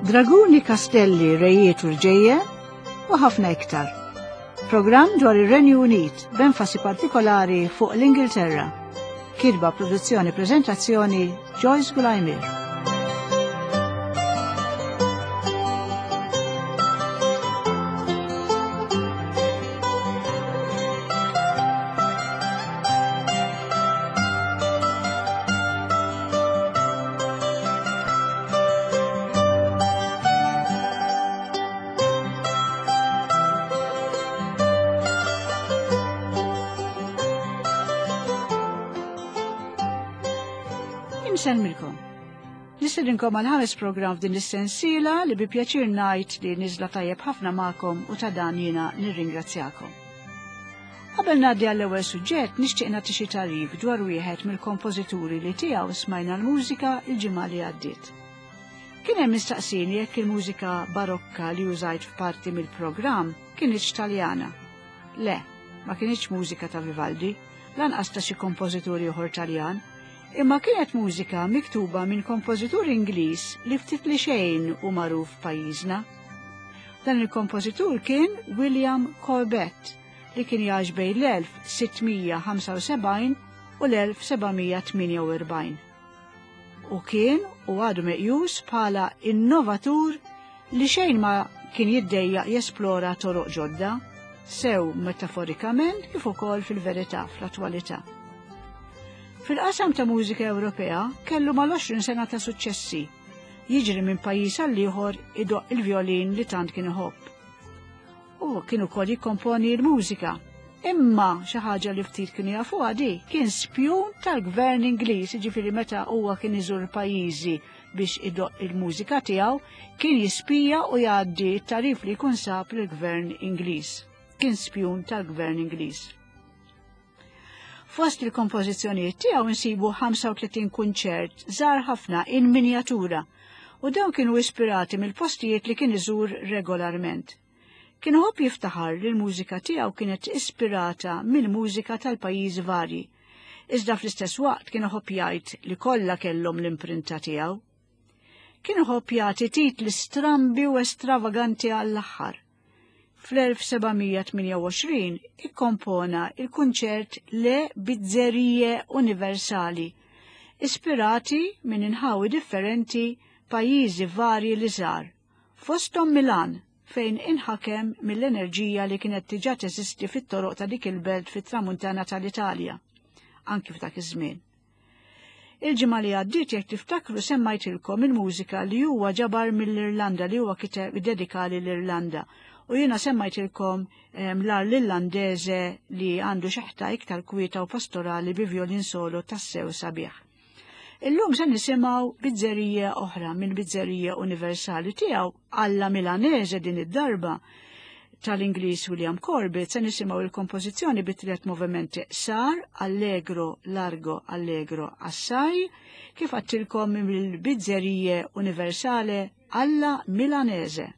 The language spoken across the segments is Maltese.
Draguni, kastelli, rejiet u rġejjen u ħafna iktar. Programm dwar ir-Renju Unit b'enfasi partikolari fuq l-Ingilterra. Kitba, produzzjoni, preżentazzjoni Joyce Gulajmir. Nselmilkom. Nistedinkom għal ħames program f'din is-sensiela li bi pjaċir ngħid li niżla tajjeb ħafna magħkom u ta' dan jiena nirringrazzjakom. Qabel ngħaddi għall-ewwel suġġett nixtieq nagħti xi tarif dwar wieħed mill-kompożituri li tiegħu smajna l-mużika l-ġimgħa li għaddiet. Kien hemm mistaqsini jekk il-mużika barokka li użajt f'parti mill-programm kienx Taljana. Le, ma kienx mużika ta' Vivaldi, lanqas ta' xi kompożituri oħor Taljan. Imma kienet mużika miktuba minn kompożitur Ingliż li ftit li xejn u magħruf f'pajjiżna. Dan il-kompożitur kien William Corbett li kien jgħix bejn l-1675 u l-1748. U kien u għadu meqjus bħala innovatur li xejn ma kien jiddejjaq jesplora toroq ġodda, sew metaforikament kif ukoll fil-verità fl-attwalità. Fil-qasam ta' mużika Ewropea kellu mal-20 sena ta' suċċessi. Jiġri minn pajjiż għal ieħor idoq il-violin li tant kien iħobb. U kien ukoll jikkomponi l-mużika. Imma xi ħaġa li ftit kienu jafuha di kien spjun tal-Gvern Ingliż, jiġifieri meta huwa kien iżur pajjiżi biex idoq il-mużika tiegħu, kien jispija u jgħaddi t-tarif li jkun sab lill-Gvern Ingliż. Kien spjun tal-Gvern Ingliż. Fost il-kompożizzjonijiet tiegħu nsibu 35 kunċert żgħar ħafna in minjatura u dawn kienu ispirati mill-postijiet li kien iżur regolarment. Kien ħobb jiftaħar li l-mużika tiegħu kienet ispirata mill-mużika tal-pajjiżi varji, iżda fl-istess waqt kien ħobb jgħid li kollha kellhom l-imprinta tiegħu. Kien ħobb jagħti titli strambi u estravaganti għall-aħħar. Fl-1728 ikkompona il-kunċert Le Bizzerie Universali, ispirati minn inħawi differenti pajjiżi varji li żar, fosthom Milan fejn inħakem mill-enerġija li kienet diġà teżisti fit-toroq ta' dik il-belt fit-tramuntana tal-Italja, anki f'dak iż-żmien. Il-ġimgħa li għaddiet jekk tiftakru semmajtilkom il-mużika li huwa ġabar mill-Irlanda li huwa kiteb dedikali l-Irlanda. U jiena semmajtilkom l-ar l-Irlandeże li għandu xeħta iktar kwieta u pastorali bi violin solo tassew sabiħ. Illum se nisimgħu bizzerija oħra minn Bizzerija Universali tiegħu alla Milanese din id-darba tal-Ingliż William Corbett. Se nisimgħu il-kompożizzjoni bit-tliet movimenti sar, allegro, largo, allegro, assai, kif għattilkom mill-Bizzerija Universale alla Milanese.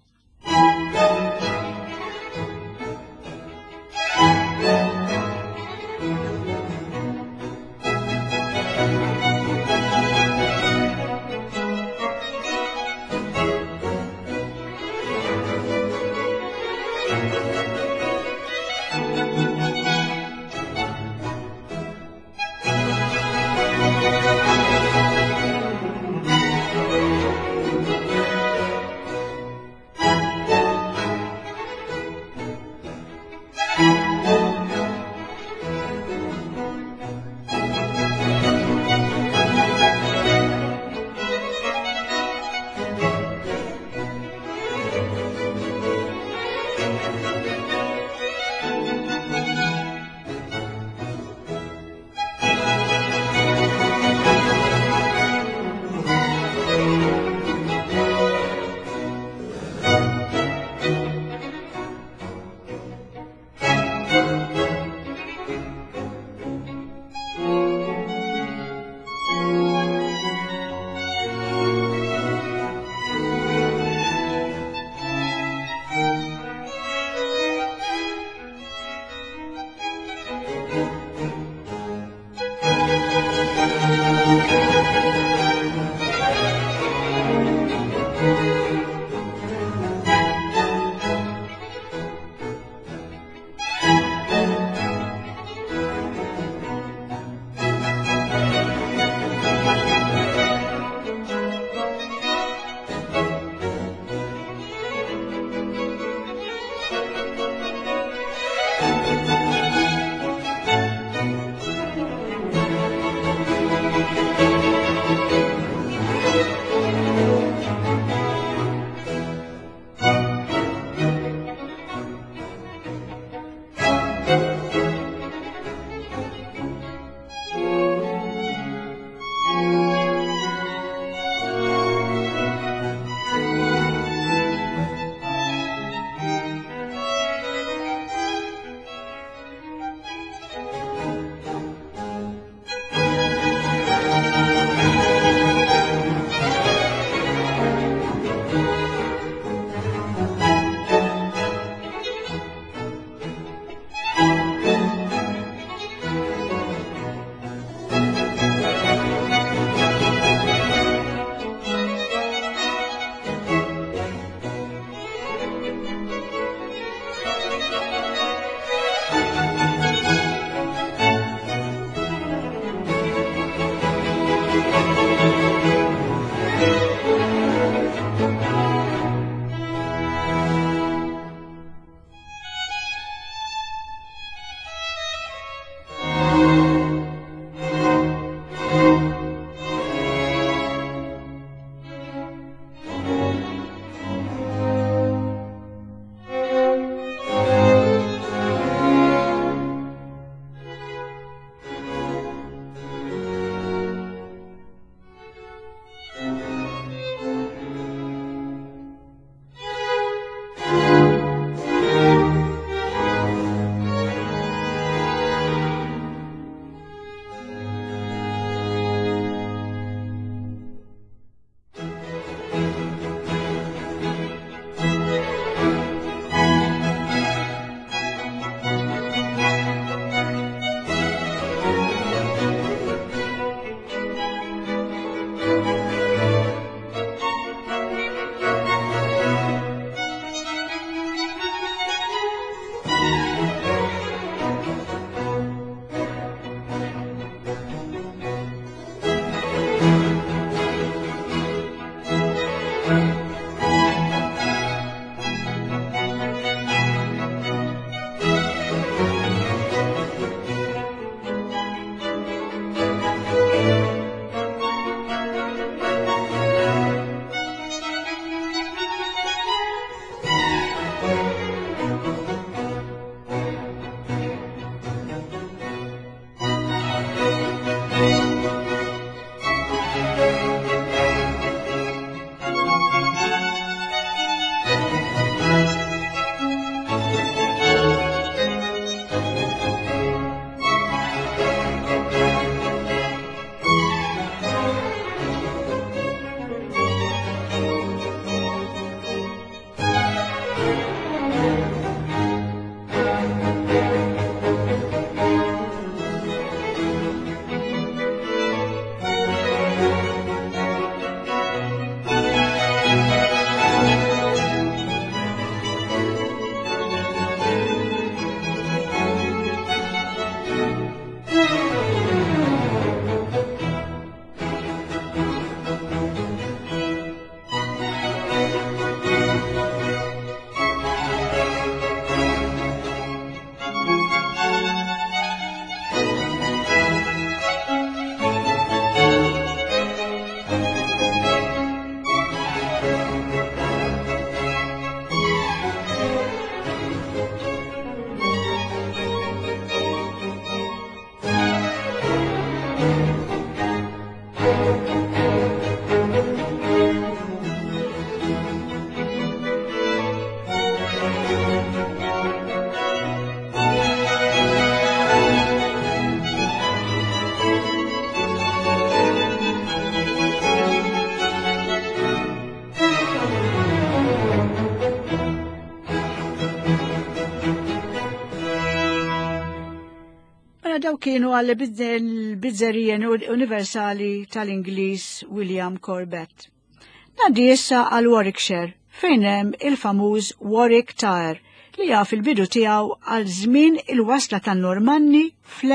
daw kienu għall bizzerija universali tal-Ingliż William Corbett. Nadi issa għal Warwickshire fejn hemm il-famuż Warwick Tower li jaf il-bidu tiegħu għal żmien il-wasla tan-Normanni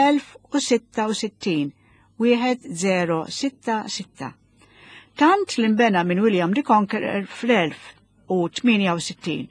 fl-1066. 1066. Tant li nbena minn William the Conqueror fl-1068.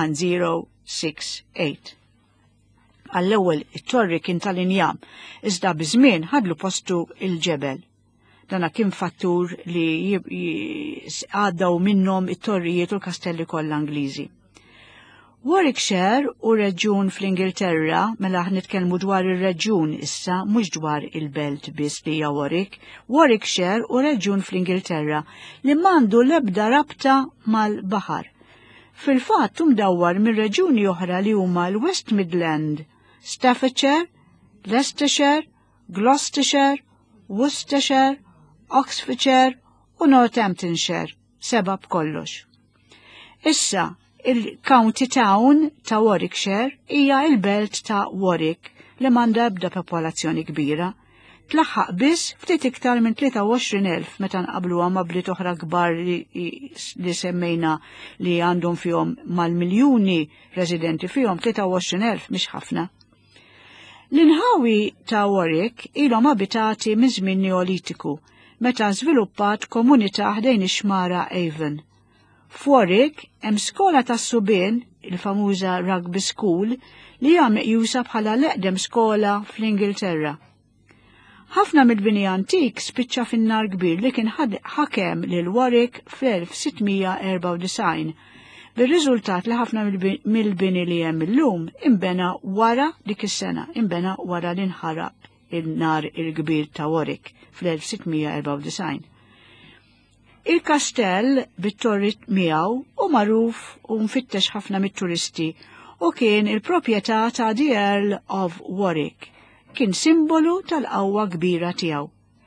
1068. Għall-ewwel it-torri kien tal-injam, iżda biżmien ħadlu postu il-ġebel. Dana kien fattur li għaddaw minnhom it-torrijiet u l-kastelli kollha Angliżi. Warwickshire u reġjun fl-Ingilterra, mela nitkellmu dwar ir-reġjun issa, mhux dwar il-belt biss li hija Warwick. Warwickshire u reġjun fl-Ingilterra li m'għandu l-ebda rabta mal-baħar. Fil-fatt mdawwar minn reġjuni oħra li huma l-West Midland, Staffordshire, Leicestershire, Gloucestershire, Worcestershire, Oxfordshire u Northamptonshire, 7 b'kollox. Issa, il-County Town ta' Warwickshire hija il-belt ta' Warwick li m'għandha ebda popolazzjoni kbira. Tlaħħaq biss ftit iktar minn 23,000 meta nqabluha ma' bliet oħra kbar li semmejna li għandhom fihom mal-miljuni residenti fihom 23,000 mhix ħafna. L-inħawi ta' Warwick ilhom abitati minn żmien Neolitiku meta żviluppat komunità ħdejn ix-xmara Avon. F'Warwick hemm skola tas-subien, il-famuża Rugby School, li hija meqjusa bħala l-eqdem skola fl-Ingilterra. Ħafna mill-bini antik spiċċa fin-nar kbir li kien ħakem lil Warwick fl-1794, bir-riżultat li ħafna mill-bini li hemm illum imbena wara dik is-sena, imbena wara li nħaraq il-nar il-kbir ta' Warwick fl-1694. Il-kastell bit-torri miegħu u magħruf u mfittex ħafna mit-turisti u kien il-proprjetà ta' the Earl of Warwick. Kien simbolu tal-qawwa kbira tiegħu.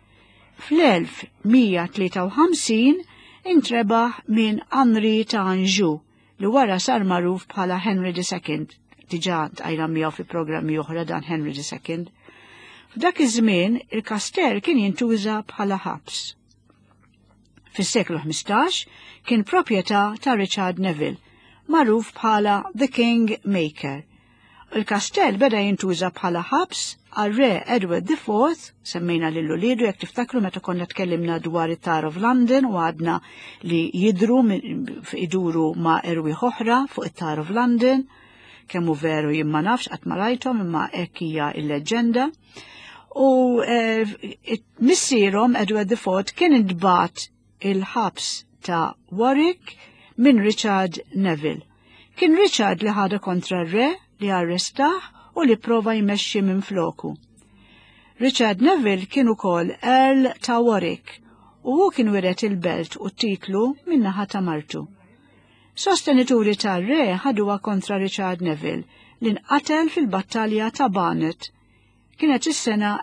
Fl-1153 intrebaħ minn Henri ta' Anjou li wara sar magħruf bħala Henry II. Diġà tqajna miegħu fi programmi oħra dan Henry II. F'dak iż-żmien il-kastell kien jintuża bħala ħabs. Fis-seklu 15 kien proprjetà ta' Richard Neville, magħruf bħala The King Maker. Il-kastell beda jintuża bħala ħabs għal-re Edward IV, semmejna lil uliedu jekk tiftakru meta konna tkellimna dwar it-Tower of London u għadna li iduru ma' erwieħ oħra fuq it-Tower of London, kemm hu veru jien ma nafx qatt ma rajthom imma hekk hija l-leġenda. U missierhom Edward IV kien intbagħat il-ħabs ta' Warwick minn Richard Neville. Kien Richard li ħada kontra r-re li arrestaħ u li prova jmexxi minn floku. Richard Neville kien ukoll Earl ta' Warwick u hu kien wiret il-belt u t-titlu min-naħa ta' martu. Sostenituri tar-re ħaduha kontra Richard Neville li nqatel fil-battalja ta' Barnet. Kienet is-sena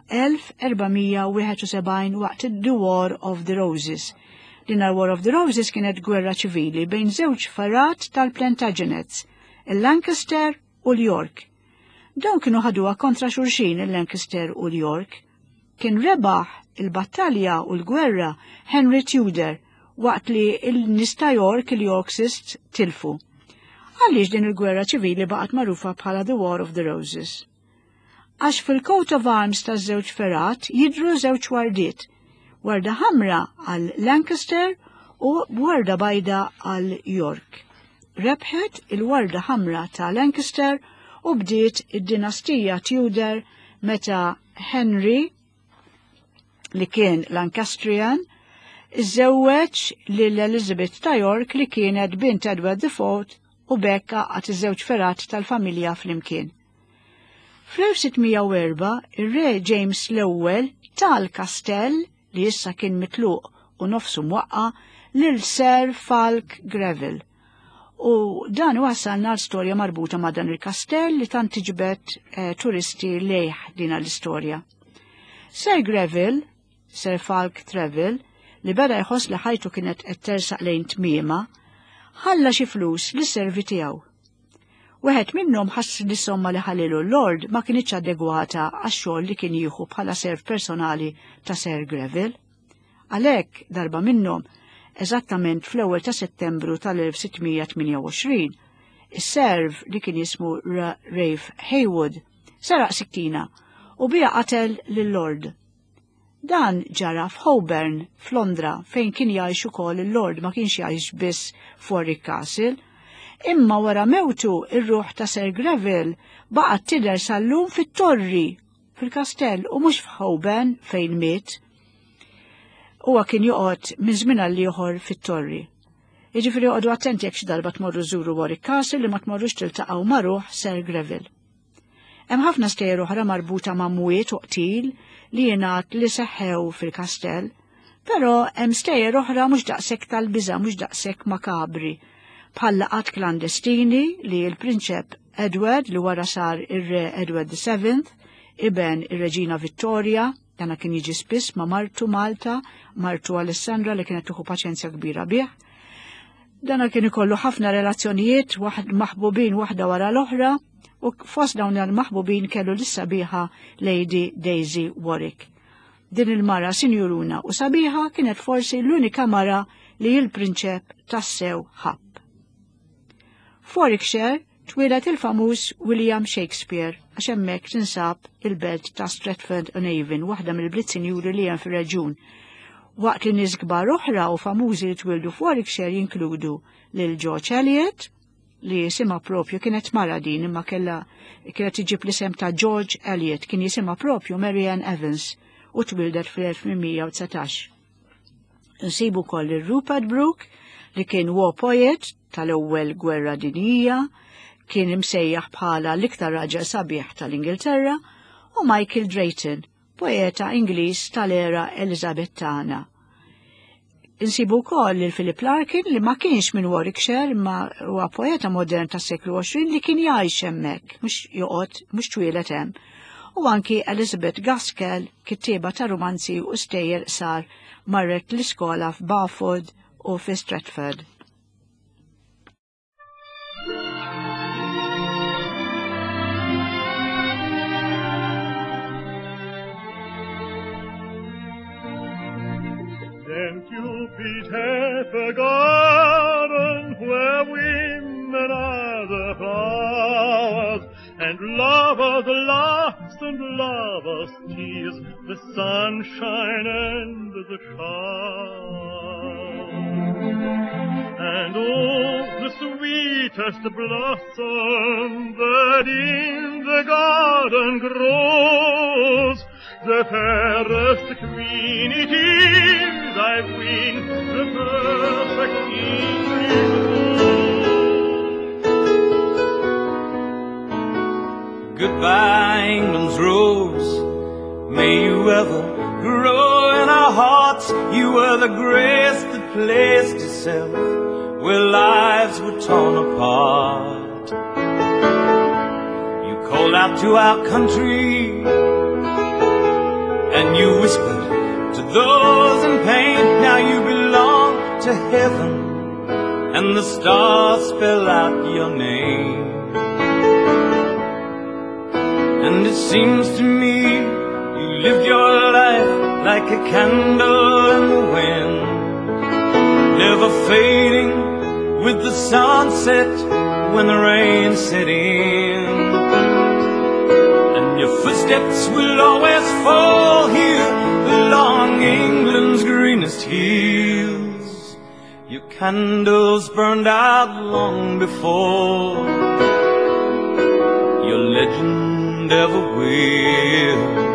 1471 waqt The War of the Roses. Din War of the Roses kienet gwerra ċivili bejn żewġ farat tal-Plantagenets, il-Lancaster u l-York. Dawn kienu ħaduha kontra xulxin il-Lancaster u l-York. Kien rebaħ il-battalja u l-gwerra Henry Tudor waqt li l-nies ta' York il-Yorksists tilfu. Għaliex din il-gwerra ċivili baqgħet magħrufa bħala The War of the Roses? Għax fil-coat of arms taż-żewġ ferat jidhru żewġ wardiet, warda ħamra għal Lancaster u warda bayda għal York. Rebħet il-warda ħamra ta' Lancaster u bdiet id-dinastija Tudor meta Henry, li kien Lancastrian, iżżewweġ lil Elizabeth ta' York li kienet bint Edward IV u bekka għat iż-żewġ ferat tal-familja flimkien. Fl-1604 ir-re James l-ewwel tal-kastell li issa kien mitluq u nofsu mwaqqa lil Sir Falk Greville. U dan wasalna l-storja marbuta ma' dan il-kastell li tant tiġbed turisti lejh din l-istorja. Sir Greville, Sir Falk Treville, li beda jħoss li ħajtu kienet qed tersaq lejn tmiema, ħalla xi flus lis-servi tiegħu. Wieħed minnhom ħass li somma li ħallilu l-Lord ma kienx adegwata għax-xogħol li kien jieħu bħala serv personali ta' Sir Greville. Għalhekk darba minnhom, eżattament fl-ewwel ta' Settembru tal-1628, is-serv li kien jismu Ralph Haywood saraq siktina u bija qatel lill-Lord. Dan ġara f'Holborn f'Londra fejn kien jgħix ukoll il-Lord ma kienx jgħix biss f'Warwick Castle. Imma wara mewtu ir-ruħ ta' Sir Greville baqgħet tidher sal-lum fit-torri fil-kastell u mhux f'Holborn fejn miet. Huwa kien joqgħod minn żmien għal ieħor fit-torri. Jiġifieri għodu attenti jekk xi darba tmorru żuru Warwick Castle li ma tmorrux tiltaqgħu ma' ruħ Sir Greville. Hemm ħafna stejjer oħra marbuta ma' mwiet u qtil li jingħad li seħħew fil-kastell, però hemm stejjer oħra mhux daqshekk tal-biża' mhux daqshekk makabri, bħal laqgħat klandestini li l-Prinċep Edward li wara sar ir-Re Edward VII iben ir-Reġina Vittoria, dana kien jiġi spiss ma' martu Malta, martu Alessandra li kienet tieħu paċenzja kbira bih. Dana kien ikollu ħafna relazzjonijiet maħbubin waħda wara l-oħra u fost dawn il-maħbubin kellu l-sabiħa Lady Daisy Warwick. Din il-mara sinjuruna u sabiħa kienet forsi l-unika mara li l-prinċep tassew ħabb. Warwickshire twilet il-famuż William Shakespeare għax hemmhekk tinsab il-belt ta' Stratford-on-Avon, waħda mill-bliet sinjuri li hemm fir-reġjun. Waqt li nies kbar oħra u famużi li twildu f'Warwickshire jinkludu lil George Eliot li jisimha propju kienet mara din imma kienet iġib l-isem ta' George Eliot kien jisimha propju Mary Ann Evans u twildet fl-1819. Nsibu wkoll ir-Rupert Brooke li kien war poet tal-ewwel gwerra dinjija, kien imsejjaħ bħala l-iktar raġel sabiħ tal-Ingilterra, u Michael Drayton, poeta Ingliż tal-era Elizabettana. Insibu wkoll lil Philip Larkin li ma kienx minn Warwickshire imma huwa poeta modern tas-seklu 20 li kien jgħix hemmhekk, mhux twieled hemm. U anki Elizabeth Gaskell, kittieba ta' romanzi u stejjer sar marret l-iskola f'Barford u fi Stratford. Then Cupid hath a garden where women are the flowers, and lovers laughs and lovers tears, the sunshine and the showers. And oh, the sweetest blossom that in the garden grows, the fairest queen it is, I ween, the perfect king. Goodbye, England's rose, may you ever grow in our hearts. You were the grace that placed itself where lives were torn apart. You called out to our country, and you whispered to those in pain, now you belong to heaven, and the stars spell out your name. And it seems to me you lived your life like a candle in the wind, never fading with the sunset when the rain set in. Your footsteps will always fall here along England's greenest hills. Your candles burned out long before your legend ever will.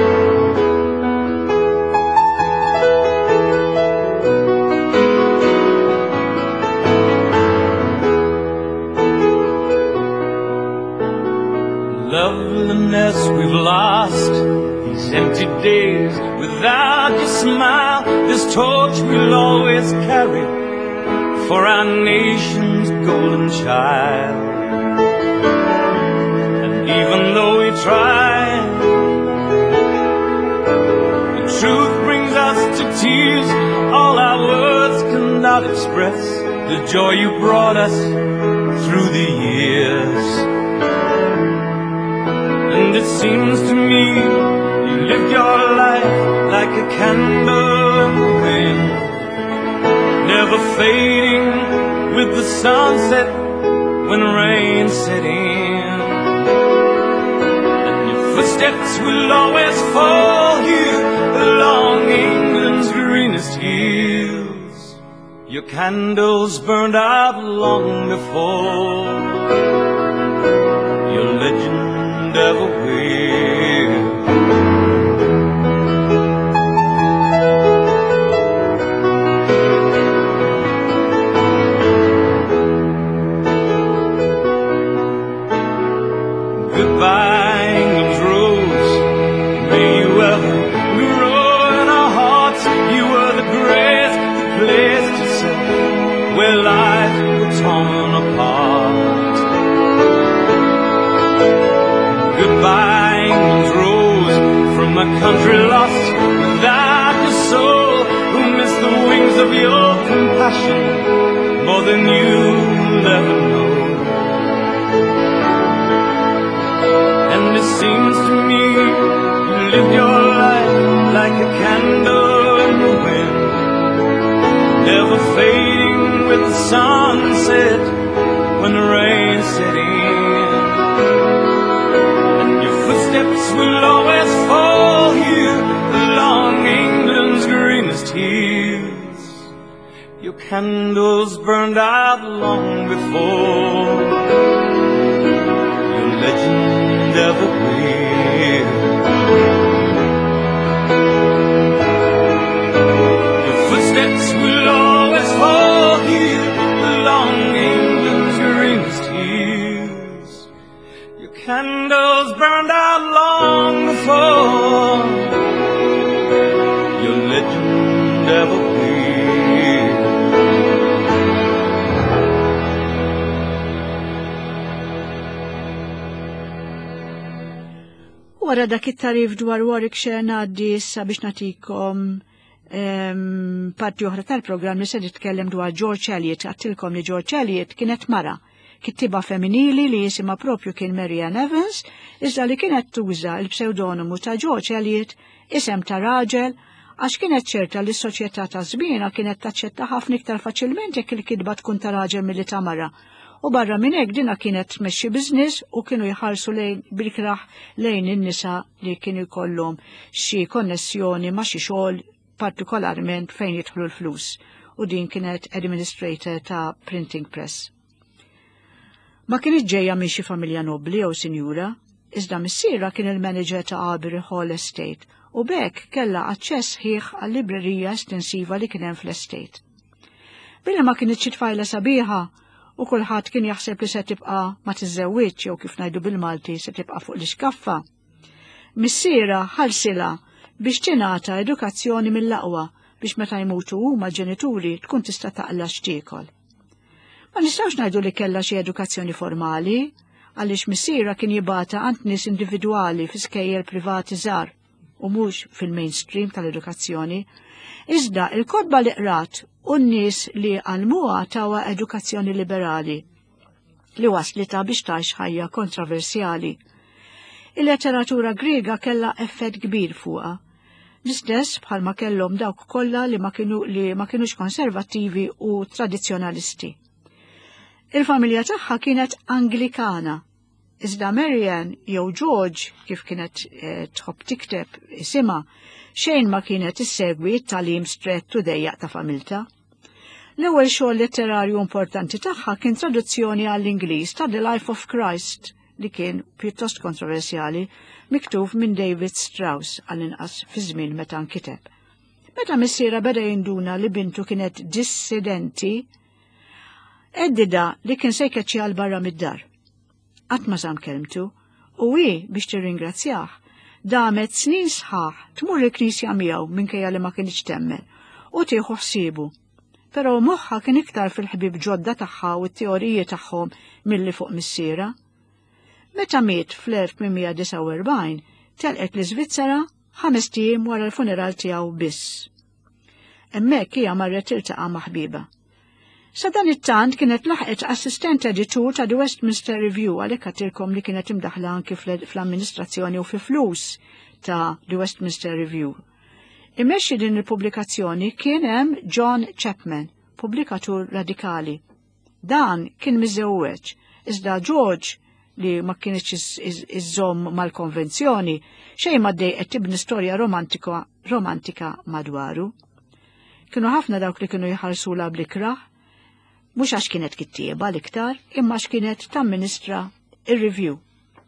Loveliness we've lost, these empty days without your smile, this torch we'll always carry for our nation's golden child. And even though we try, the truth brings us to tears. All our words cannot express the joy you brought us through the years. And it seems to me you lived your life like a candle in the wind, never fading with the sunset when rain set in. And your footsteps will always fall here along England's greenest hills. Your candles burned out long before your legend ever will. than you'll ever know. And it seems to me you live your life like a candle in the wind, never fading with the sunset when the rain set in. And your footsteps will always fall here along England's greenest hills. Your candles burned out long before your legend ever will. Your footsteps will always fall here along England's greenest hills. Your candles burned out long before your legend ever will. Wara dak it-tarif dwar Warwickshire ngħaddi issa biex nagħtikom parti oħra tal-programm li se nitkellem dwar George Eliot. Għattilkom li George Eliot kienet mara kittiba femminili li jisimha propju kien Marianne Evans, iżda li kienet tuża l-pseudonimu ta' George Eliot isem ta' raġel għax kienet ċerta li s-soċjetà ta' żmienha kienet taċċetta ħafna iktar faċilment jekk il-kitba tkun ta' raġel milli ta' mara. U barra minn hekk dinha kienet tmexxi business u kienu jħarsu lejn bil-kraħ lejn in-nisa li kienu jkollhom xi konnessjoni ma' xi xogħol partikolarment fejn jidħlu l-flus, u din kienet administrator ta' printing press. Ma kienx ġejja minn xi familja nobbli jew sinjura, iżda missiera kien il-manager ta' Aubrey Hall Estate u bekk kellha aċċess ħieħ għall-librerija estensiva li kien hemm fl-estate. Billi ma kienx tfajla sabiħa u kulħadd kien jaħseb li se tibqa' ma tiżżewwiġ jew kif ngħidu bil-Malti se tibqa' fuq l-iskaffa. Missiera ħalsilha biex tingħata edukazzjoni mill-aqwa biex meta jmutu huma l-ġenituri tkun tista' taqla x'tiekol. Ma nistgħux ngħidu li kellha xi edukazzjoni formali għaliex missiera kien jibgħatha għand nies individwali fi skejjel privati żgħar u mhux fil-mainstream tal-edukazzjoni, iżda il-kotba li qrat u n-nies li għalmuha tawa edukazzjoni liberali li waslita biex tgħix ħajja kontroversjali. Il-letteratura Griega kellha effett kbir fuqha, l-istess bħalma kellhom dawk kollha li ma kinux konservattivi u tradizzjonalisti. Il-familja tagħha kienet Anglikana, iżda Marianne jew George kif kienet tħobb tikteb isimha xejn ma kienet issegwi t-tagħlim strett u dejjaq ta' familta. L-ewwel xogħol letterarju importanti tagħha kien traduzzjoni għall-Ingliż ta' The Life of Christ li kien pjuttost kontroversjali, miktub minn David Strauss għall-inqas fi żmien meta nkiteb. Meta missiera beda jinduna li bintu kienet dissidenti, eddida li kien se jkeċċi għal barra mid-dar. Qatt ma żamm kelmtu u hi biex tirringrazzjah damet snin sħaħ tmur il-Knisja miegħu minkejja li ma kienx temmen u tieħu ħsiebu. Però moħħa kien iktar fil-ħbieb ġodda tagħha u t-teoriji tagħhom milli fuq missiera. Meta miet fl-1849 telqet l-Iżvizzera 5 ijiem wara l-funeral tiegħu biss. Hemmhekk hija marret tiltaqa' ma' ħbieba. Sa dan it-tant kienet laħqet assistent editur ta' The Westminster Review għalhekk għatilkom li kienet imdaħla anki fl-amministrazzjoni u fi flus ta' The Westminster Review. Imexxi din il-pubblikazzjoni kien hemm John Chapman, pubblikatur radikali. Dan kien miżewweġ, iżda George li ma kienx iżżomm mal-konvenzjoni xejn ma dejqet tibni storja romantika madwaru. Kienu ħafna dawk li kienu jħarsula bl-ikraħ, mhux għax kienet kittieba l-iktar, imma għax kienet tamministra ir-Review.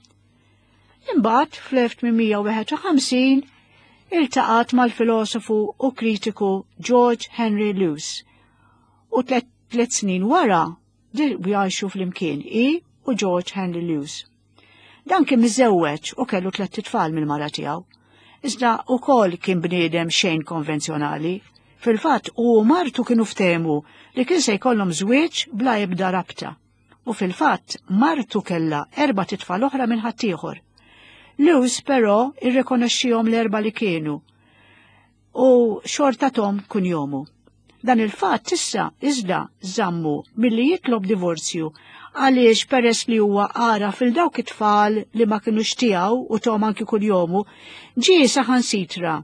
Imbagħad fl-1851 iltaqat mal-filosofu u kritiku George Henry Lewes u tliet snin wara jgħixu fl-imkien u George Henry Lewes. Dan kien miżewweġ u kellu 3 tfal mill-mara tiegħu. Iżda wkoll kien bniedem xejn konvenzjonali. Fil-fatt u martu kienu ftehmu li kien se jkollhom żwieġ bla ebda rabta. U fil-fatt martu kellha 4 tfal oħra minn ħaddieħor. Lewes però irrikonoxxihom l-4 li kienu u xorta Tom kun jomu. Dan il-fatt issa iżda żammu milli jitlob divorzju għaliex peress li huwa ara fil-dawk it-tfal li ma kinux tiegħu u tom anki kuljum ġie saħansitra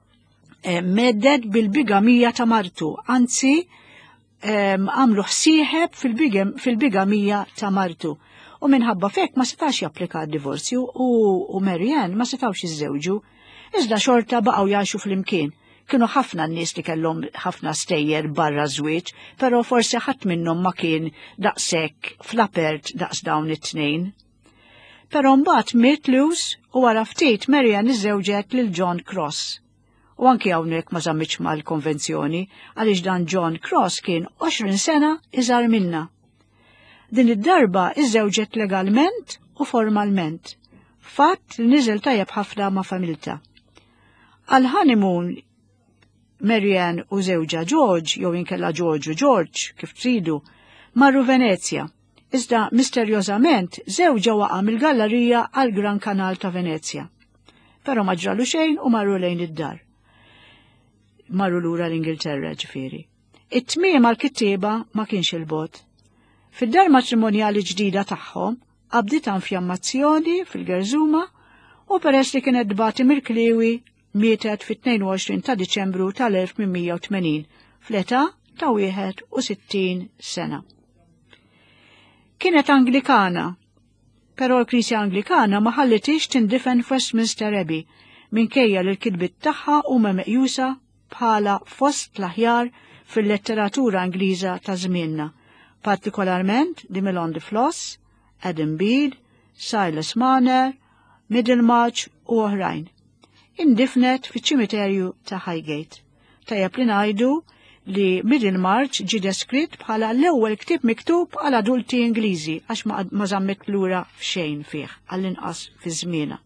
medded bil-bigamija ta' martu, anzi għamlu ħsieħeb fil-bigamija ta' martu. U minħabba fek ma setax japplika d-divorzju u Marianne ma setawx iż-żewġu, iżda xorta baqgħu jgħixu fl-imkien. Kienu ħafna n-nies li kellhom ħafna stejjer barra żwieġ, però forsi ħadd minnhom ma kien daqshekk fl-apert daqs dawn it-tnejn. Però mbagħad miet Lewis u wara ftit Marianne iżżewġet lil John Cross. U anki hawnhekk ma żammitx mal-konvenzjoni għaliex dan John Cross kien 20 sena iżgħar minnha. Din id-darba iżżewġet legalment u formalment, fatt li niżel tajjeb ħafna ma' familta. Għal-honeymoon Marianne u żewġa George, jew inkella George u George, kif tridu, marru Venezja, iżda misterjożament żewġa waqa' mill-gallerija għal Gran Kanal ta' Venezja. Però ma ġralu xejn u marru lejn id-dar. Marru lura l-Ingilterra ġifieri. It-tmiem għall-kittieba ma kienx il-bot. Fid-dar matrimonjali ġdida tagħhom qabdiet infjammazzjoni fil-gerżuma u peress li kienet dbati mill-Kliwi mietet fit-22 ta' Diċembru tal-1880 fl-età ta' 61 sena. Kienet Anglikana, però l-Knisja Anglikana ma ħallitix tindifen f'Westminster Abbey minkejja li l-kitbiet tagħha huma meqjusa bħala fost l-aħjar fil-letteratura Ingliża ta' żmienna, partikolarment Dimilon de Floss, Adam Bede, Silas Marner, Middlemarch u oħrajn. Indifnet fiċ-ċimiterju ta' Highgate. Tajjeb li ngħidu li Middlemarch ġie deskritt bħala l-ewwel ktieb miktub għal adulti Ingliżi għax ma żammet lura f'xejn fih għall-inqas fi żmienha.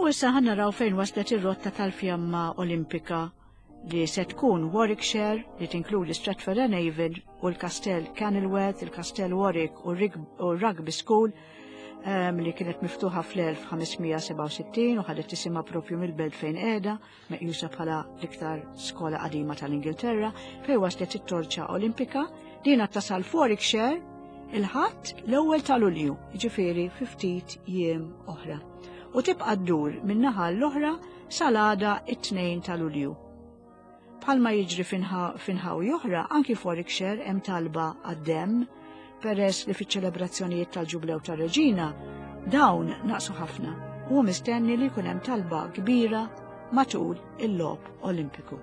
U issa ħannaraw fejn waslet ir-rotta tal-fjamma Olimpika li se tkun Warwickshire li tinkludi Stratford-on-Avon u l-Kastell Kenilworth, il-Kastell Warwick u Rugby School li kienet miftuħa fl-1567 u ħadet isimha propju mill-belt fejn qiegħda, meqjusa bħala l-iktar skola qadima tal-Ingilterra, fejn waslet it-torċa Olimpika li tasal f'Warwickshire il-ħadd l-ewwel ta' Lulju, jiġifieri fi ftit jiem oħra. U tibqa' ddur min-naħa l-oħra sal-għada it-2 ta' Lulju. Bħalma jiġri finħawi oħra, anki f'Warwickshire hemm talba għad-demm peress li fiċ-ċelebrazzjonijiet tal-Ġublew tar-Reġina dawn naqsu ħafna u mistenni li jkun hemm talba kbira matul il-logħob Olimpiku.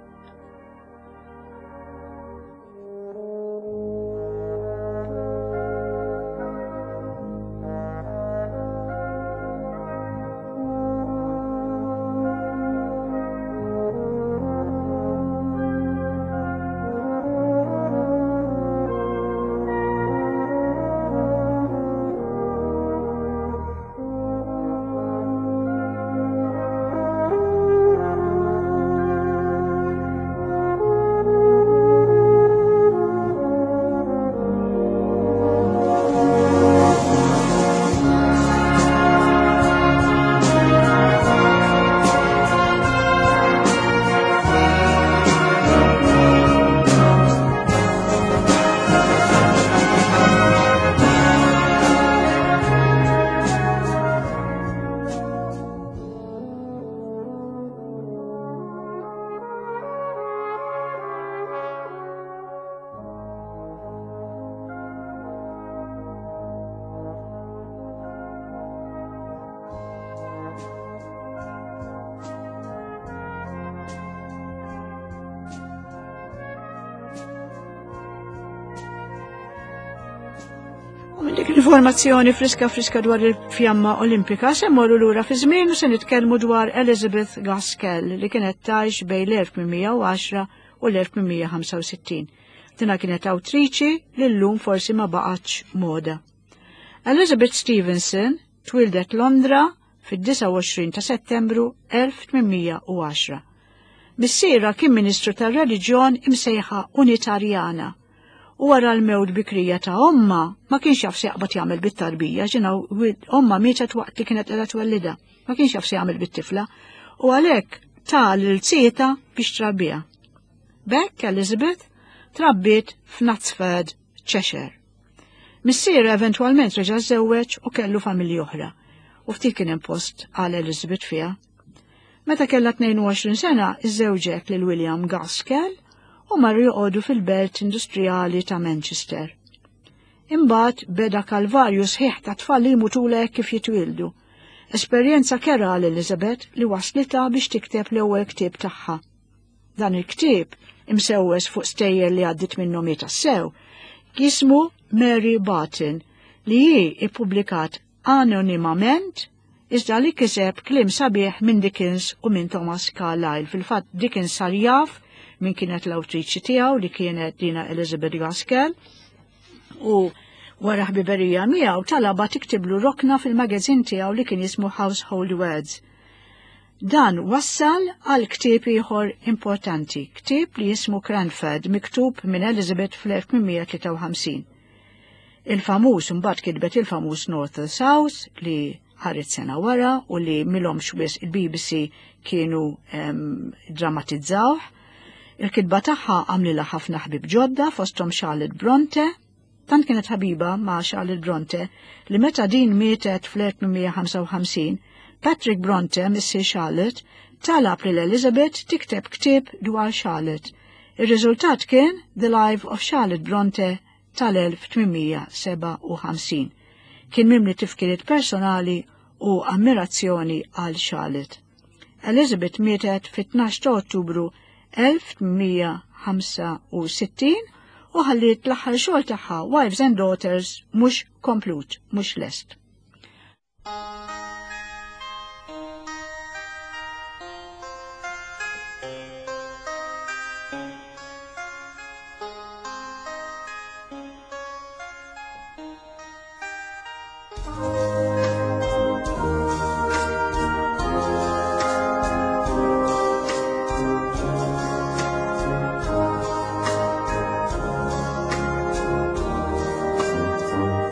Informazzjoni friska dwar il-fjamma Olimpika se mmorru lura fi żmien u se nitkellmu dwar Elizabeth Gaskell li kienet tgħix bejn l-1810 u l-1865. Tina kienet awtriċi li llum forsi ma baqgħetx moda. Elizabeth Stevenson twildet Londra fid-29 ta' Settembru 1810. Missiera kien Ministru tar-Reliġjon imsejħa Unitarjana. U wara l-mewt bikrija ta' omma ma kienx jaf se jaqbad jagħmel bit-tarbija, omma mietet waqt li kienet qiegħda twellida, ma kienx jaf se jagħmel bit-tifla, u għalhekk tal il-tsieta biex trabbija. Bekk Elizabeth trabbiet f'Knutsford, Cheshire. Missiera eventwalment reġa' żewweġ u kellu familja oħra, u ftit kien hemm post għal Elizabeth fiha. Meta kellha 22 sena iżżewġet lil William Gaskell u marru joqogħdu fil-belt industrijali ta' Manchester. Imbagħad beda kalvarju sħiħ ta' tfal li jmutula hekk kif jitwildu. Esperjenza kera għal Elizabeth li waslitha biex tikteb l-ewwel ktieb tagħha. Dan il-ktieb imsewwes fuq stejjer li għaddit minnhom tassew, jismu Mary Barton li hi ippubblikat anonimament iżda li kiseb kliem sabiħ minn Dickens u minn Thomas Carlyle. Fil-fatt Dickens sar jaf min kienet l-awtriċi tiegħu li kienet dina Elizabeth Gaskell u wara ħbiberija miegħu talaba tiktiblu rokna fil-magażin tiegħu li kien jismu Household Words. Dan wassal għal ktieb ieħor importanti, ktieb li jismu Cranford, miktub minn Elizabeth fl-1853. Il-famuż imbagħad kitbet il-famuż North and South li ħaret sena wara u li milhomx biss il-BBC kienu drammatizzawh. Il-kitba tagħha għamlilha ħafna ħbib ġodda fosthom Charlotte Bronte. Tant kienet ħabiba ma' Charlotte Bronte li meta din mietet fl-1855, Patrick Bronte, Missy Charlotte, talab lil Elizabeth tikteb ktieb dwar Charlotte. Ir-riżultat kien The Life of Charlotte Bronte tal-1857. Kien mimli tifkiriet personali u ammirazzjoni għal Charlotte. Elizabeth mietet fit-12 ta' Ottubru 1865 u ħalliet l-aħħar xogħol tagħha Wives and Daughters mhux komplut, mhux lest.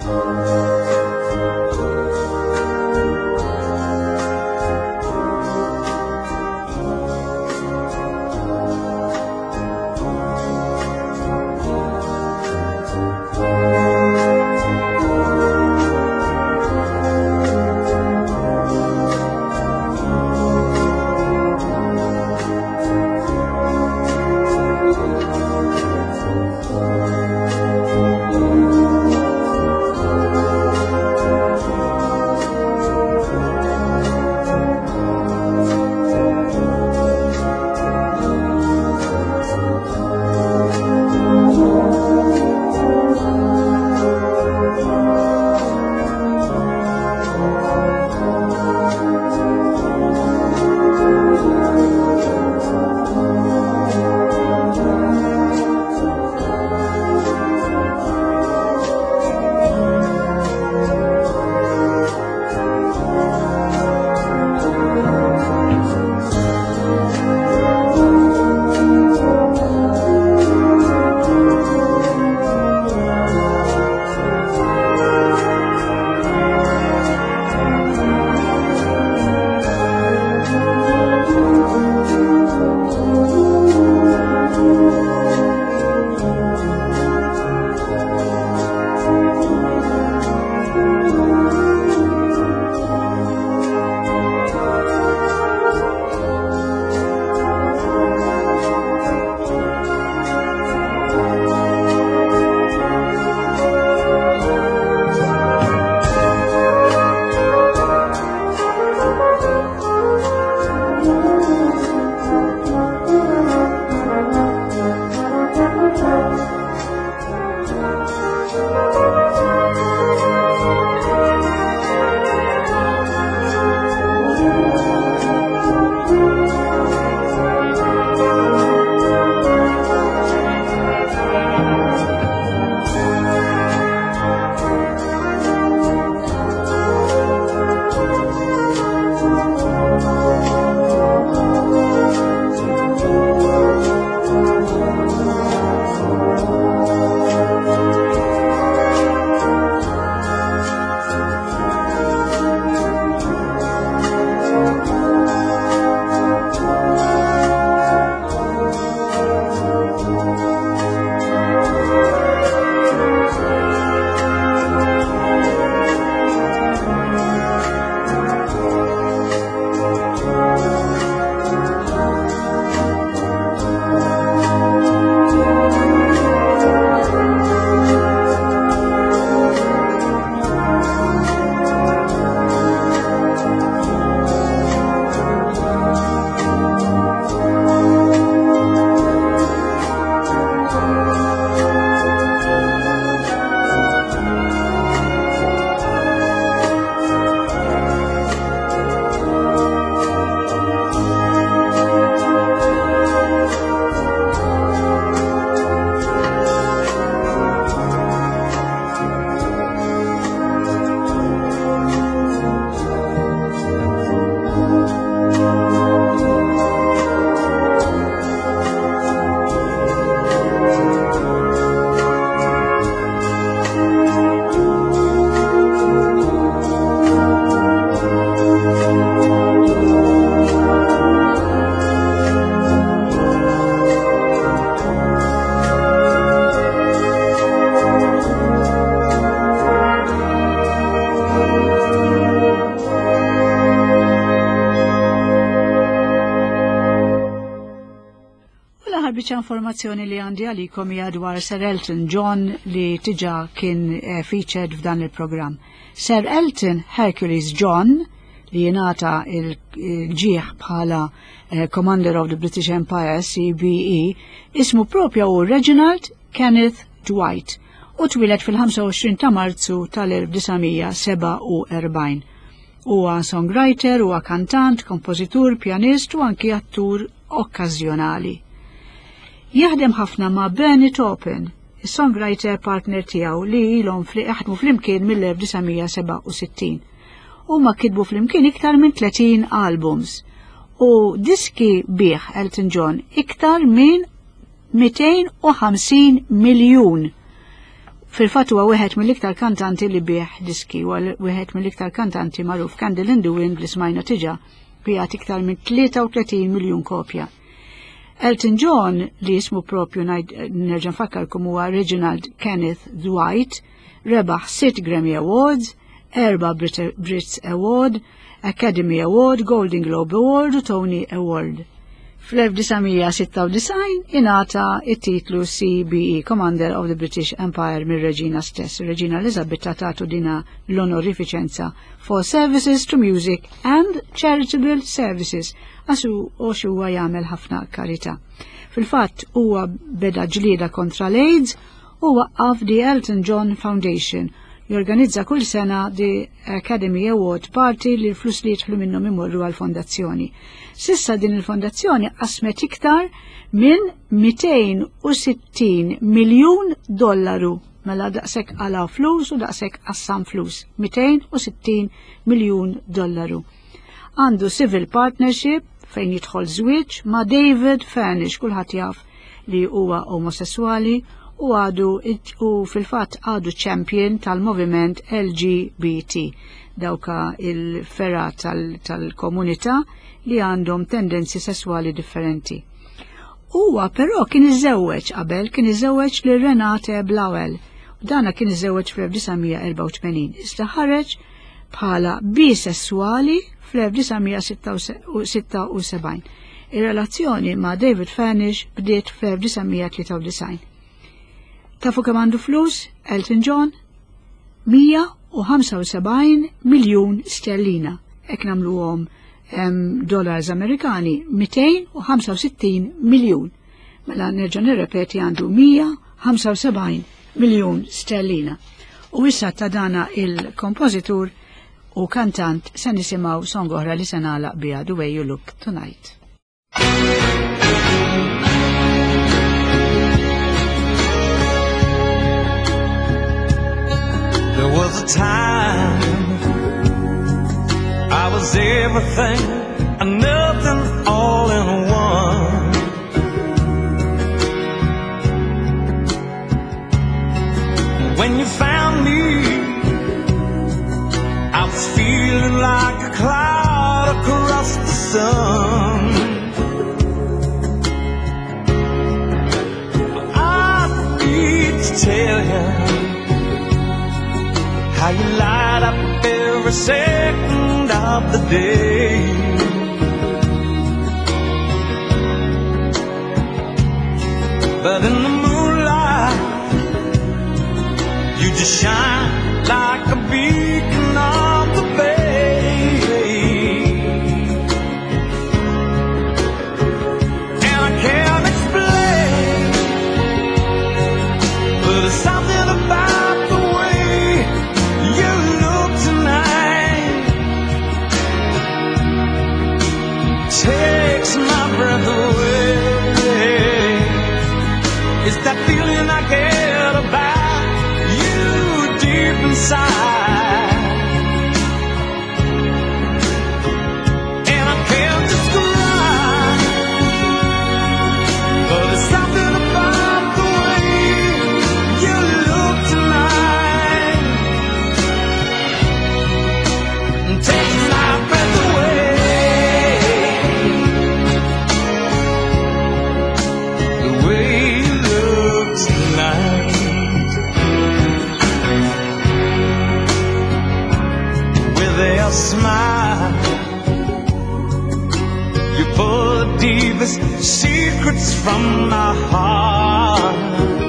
biċċa informazzjoni li għandi għalikom hija dwar Sir Elton John li tiġa kien featured f'dan il-programm. Sir Elton Hercules John li jingħata il-ġieħ bħala Commander of the British Empire CBE ismu propja hu Reginald Kenneth Dwight u twilet fil-25 ta' Marzu tal-1947. Huwa songwriter, huwa kantant, kompożitur, pjanist u anki attur okkażjonali. Jaħdem ħafna ma' Bernie Taupin, is-songwriter partner tiegħu li ilhom jaħdmu flimkien mill-1967. Huma kitbu flimkien iktar minn 30 albums u diski bih Elton John iktar minn 250 miljun. Fil-fatt huwa wieħed mill-iktar kantanti li bieħ diski, huwa wieħed mill-iktar kantanti magħruf. Candle in the Wind li smajna tiġa bijat iktar minn 33 miljun kopja. Elton John li jismu propju nerġa' nfakkarkom huwa Reginald Kenneth Dwight, rebaħ 6 Grammy Awards, 4 Brits Award, Academy Award, Golden Globe Award u Tony Award. Fl-1996 ingħata it-titlu CBE, Commander of the British Empire, mir-Reġina stess. Reġina Elizabeth tagħtu dina l-onorifiċenza for services to music and charitable services, għasu huwa jagħmel ħafna karità. Fil-fatt huwa beda ġlieda kontra l-AIDS u waqqaf the Elton John Foundation. Jorganizza kull sena the Academy Award Party li l-flus li jidħlu minnhom imorru għal-fondazzjoni. Sissa din il-fondazzjoni qasmet iktar minn $260 miljun, mela daqshekk għala flus u daqshekk qassam flus, $260 miljun. Għandu civil partnership fejn jidħol żwieġ ma' David Furnish, kulħadd jaf li huwa omosessuali u fil-fatt għadu champion tal-moviment LGBT, dawka il-ferat tal-komunità li għandhom tendenzi sessuali differenti. Huwa però kien iżewweġ qabel, kien iżewweġ li Renate Blawell, u dana kien iżewweġ fl-1984, iżda ħareġ bħala bisessuali fl-1976. Ir-relazzjoni ma' David Furnish bdiet fl-1993. Tafu kemm għandu flus Elton John? 175 miljun sterlina. Ek nagħmluhom dollars Amerikani 265 miljun. Mela nerġa' nirrepeti għandu 175 miljun sterlina. U issa ta' dana il-kompożitur u kantant se nisimgħu song oħra li se nagħlaq biha The Way You Look Tonight. There was a time I was everything and nothing all in one. When you found me, I was feeling like a cloud across the sun. I need to tell you how you light up every second of the day. But in the moonlight, you just shine like a beacon on the bay. And I can't explain, but there's something about the way you look tonight takes my breath away. It's that feeling I get about you deep inside, and I can't describe, but there's something about the way you look tonight and takes my breath away. The way you look tonight, with a smile, you pull the deepest secrets from my heart.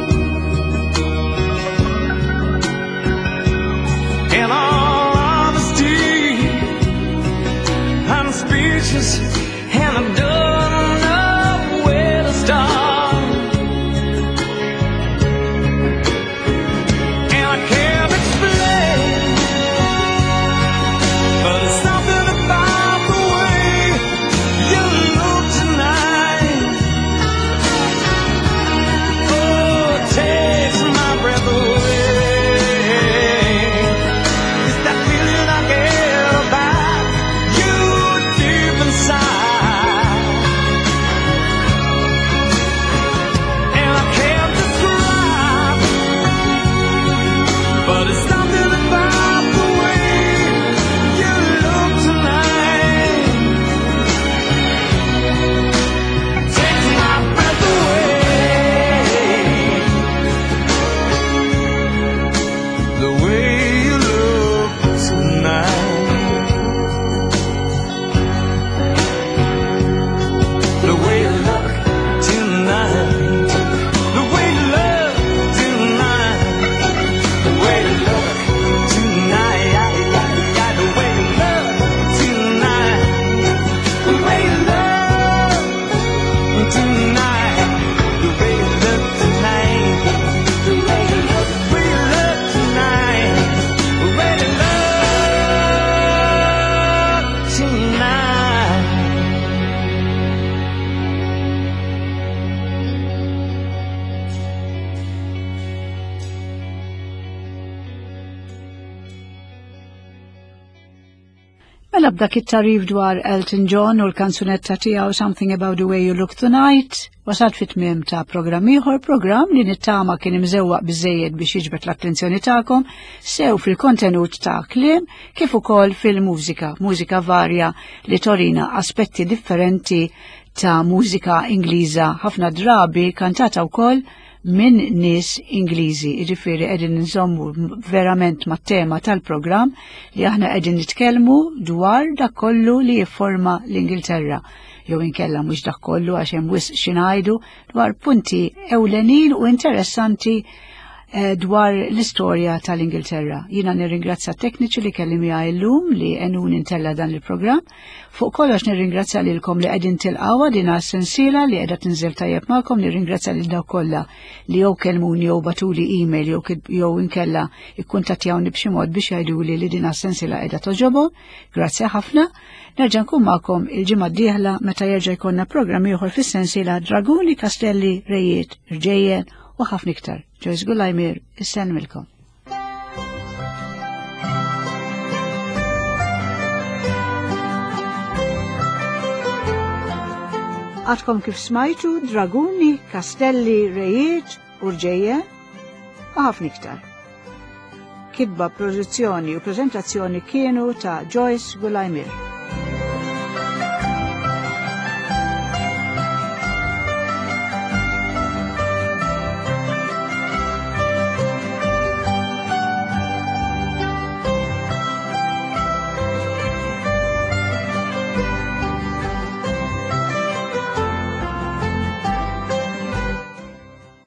In all honesty, I'm speechless and I don't know where to start. And I can't explain, but there's something about the way you look tonight. Oh, it takes my breath away. It's that feeling I get about you deep inside. Mela b'dak it-tarif dwar Elton John u l-kanzunetta tiegħu Something About the Way You Look Tonight, wasalt fit-tmiem ta' programm ieħor, programm li nittama kien imżewwaq biżejjed biex jiġbed l-attenzjoni tagħkom sew fil-kontenut ta' kliem kif ukoll fil-mużika, mużika varja li torina aspetti differenti ta' mużika Ingliża, ħafna drabi kantata wkoll minn nies Ingliżi, jiġifieri qegħdin nżommu verament mat-tema tal-programm li aħna qegħdin nitkellmu dwar dak kollu li jifforma l-Ingilterra. Jew inkella mhux dak kollu għax hemm wisq xi ngħidu dwar punti ewlenin u interessanti dwar l-istorja tal-Ingilterra. Jiena nirringrazzja t-tekniċi li kelli miegħi llum li għenun intella dan il-programm. Fuq kollox nirringrazzja lilkom li qegħdin tilqgħu din sensiela li qiegħda tinżel tajjeb magħkom, nirringrazzja lil dawk kollha li jew kelmuni jew batuli email jew inkella ikkuntattjawni b'xi mod biex jgħiduli li din sensiela qiegħda toġobhom. Grazzi ħafna. Nerġa' nkun magħkom il-ġimgħa d-dieħla meta jerġa' jkollna programm ieħor fis-sensiela Draguni, Kastelli, Rejiet, Irġejjen u ħafna iktar. Joyce Gulajmir, isselmilkom. Għadkom kif smajtu Draguni, Kastelli, Rejiet, Irġejjen u ħafna iktar. Kitba, produzzjoni u prezentazzjoni kienu ta' Joyce Gulajmir.